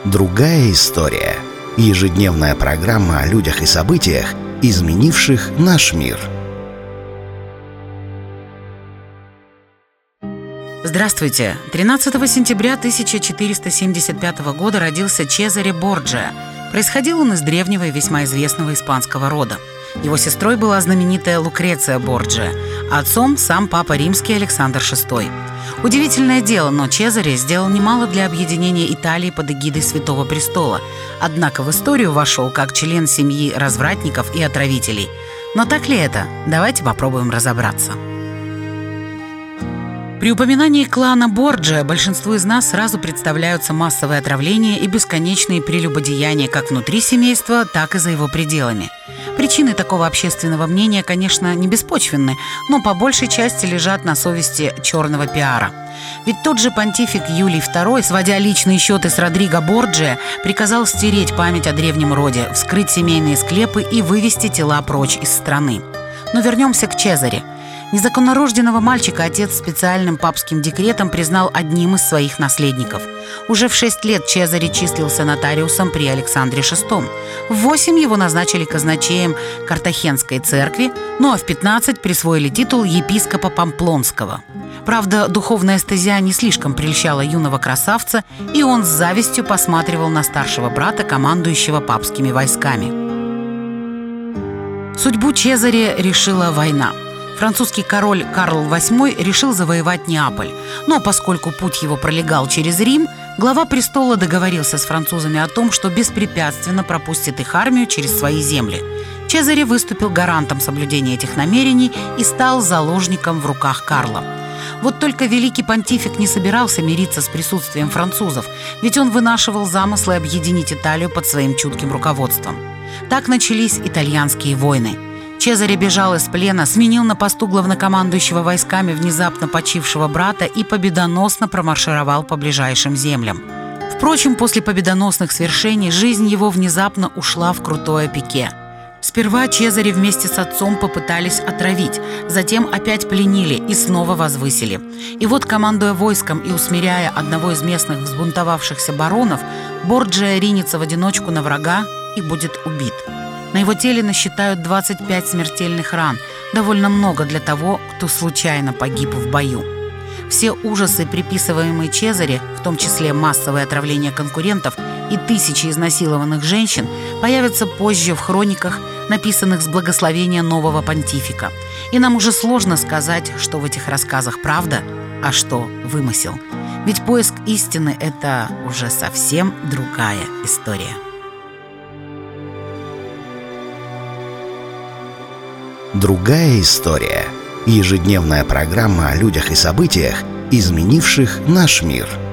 Другая история. Ежедневная программа о людях и событиях, изменивших наш мир. Здравствуйте! 13 сентября 1475 года родился Чезаре Борджиа. Происходил он из древнего и весьма известного испанского рода. Его сестрой была знаменитая Лукреция Борджиа, а отцом сам папа римский Александр VI. Удивительное дело, но Чезаре сделал немало для объединения Италии под эгидой Святого Престола, однако в историю вошел как член семьи развратников и отравителей. Но так ли это? Давайте попробуем разобраться. При упоминании клана Борджиа большинству из нас сразу представляются массовые отравления и бесконечные прелюбодеяния как внутри семейства, так и за его пределами. Причины такого общественного мнения, конечно, не беспочвенны, но по большей части лежат на совести черного пиара. Ведь тот же понтифик Юлий II, сводя личные счеты с Родриго Борджиа, приказал стереть память о древнем роде, вскрыть семейные склепы и вывести тела прочь из страны. Но вернемся к Чезаре. Незаконнорожденного мальчика отец специальным папским декретом признал одним из своих наследников. Уже в 6 лет Чезаре числился нотариусом при Александре VI. В 8 его назначили казначеем Картахенской церкви, ну а в 15 присвоили титул епископа Памплонского. Правда, духовная эстезия не слишком прельщала юного красавца, и он с завистью посматривал на старшего брата, командующего папскими войсками. Судьбу Чезаре решила война. Французский король Карл VIII решил завоевать Неаполь, но поскольку путь его пролегал через Рим, глава престола договорился с французами о том, что беспрепятственно пропустит их армию через свои земли. Чезаре выступил гарантом соблюдения этих намерений и стал заложником в руках Карла. Вот только великий понтифик не собирался мириться с присутствием французов, ведь он вынашивал замыслы объединить Италию под своим чутким руководством. Так начались итальянские войны. Чезаре бежал из плена, сменил на посту главнокомандующего войсками внезапно почившего брата и победоносно промаршировал по ближайшим землям. Впрочем, после победоносных свершений жизнь его внезапно ушла в крутое пике. Сперва Чезаре вместе с отцом попытались отравить, затем опять пленили и снова возвысили. И вот, командуя войском и усмиряя одного из местных взбунтовавшихся баронов, Борджиа ринется в одиночку на врага и будет убит. На его теле насчитают 25 смертельных ран, довольно много для того, кто случайно погиб в бою. Все ужасы, приписываемые Чезаре, в том числе массовое отравление конкурентов и тысячи изнасилованных женщин, появятся позже в хрониках, написанных с благословения нового понтифика. И нам уже сложно сказать, что в этих рассказах правда, а что вымысел. Ведь поиск истины – это уже совсем другая история. Другая история. Ежедневная программа о людях и событиях, изменивших наш мир.